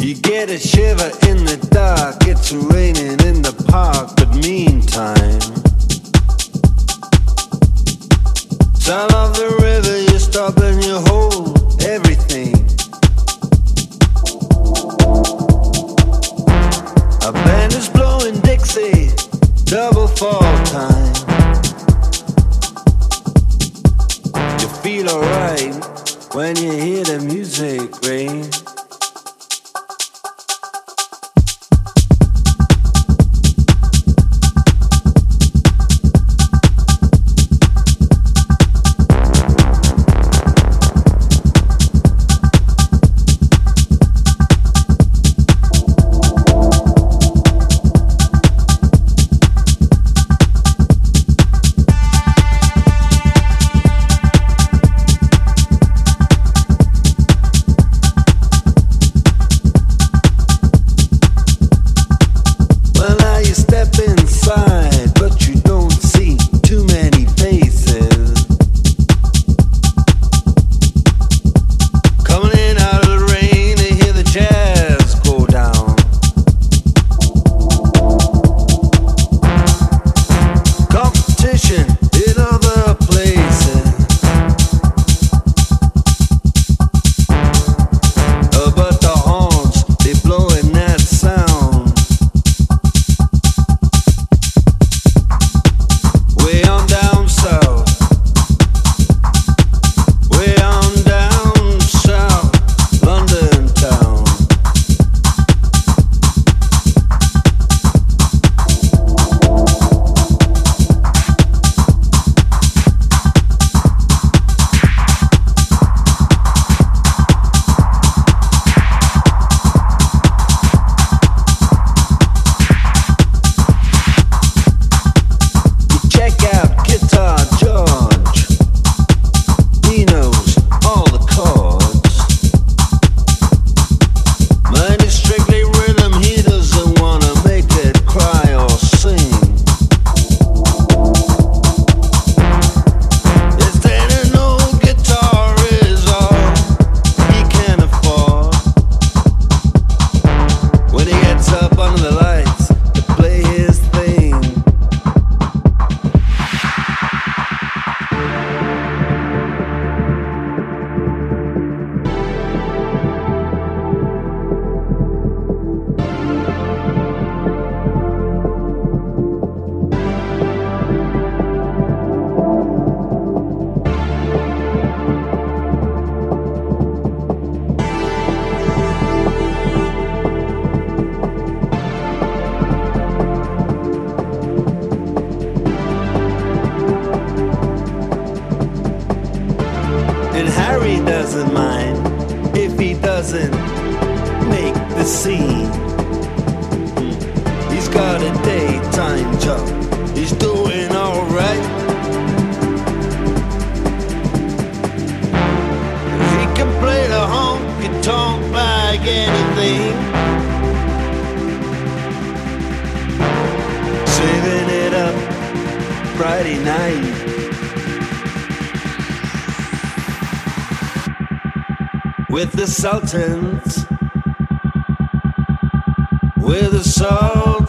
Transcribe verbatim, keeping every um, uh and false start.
You get a shiver in the dark, it's raining in the park, but meantime, sound of the river, you stop and you hold everything. A band is blowing Dixie, double fall time. You feel alright when you hear the music ring. Doesn't mind if he doesn't make the scene. He's got a daytime job, he's doing alright. He can play the honky tonk like anything, saving it up Friday night. With the Sultans, with the Sultans.